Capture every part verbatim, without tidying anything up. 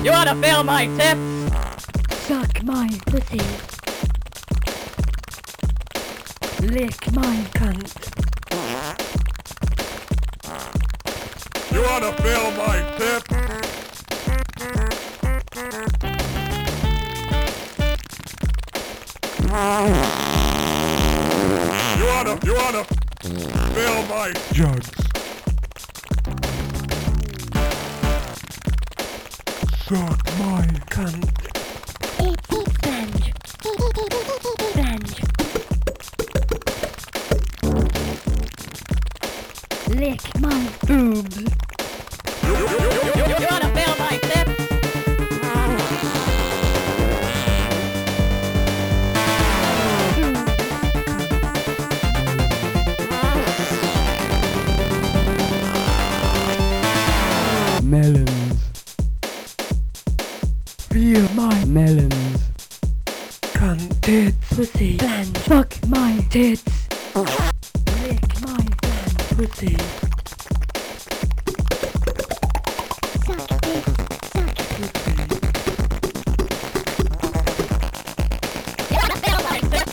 You wanna feel my tip? Suck my pussy. Lick my cunt. You wanna feel my tip? You wanna, you wanna feel my jugs? Suck my cunt. Flange. Flange. Lick my boobs. You, you, you, you, you wanna feel my tip? Melons. Feel my melons. Cunt tits. Pussy. Flange. Fuck my tits. Lick my flange. Pussy. Suck it. Suck it. You wanna feel my tip?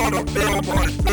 wanna feel my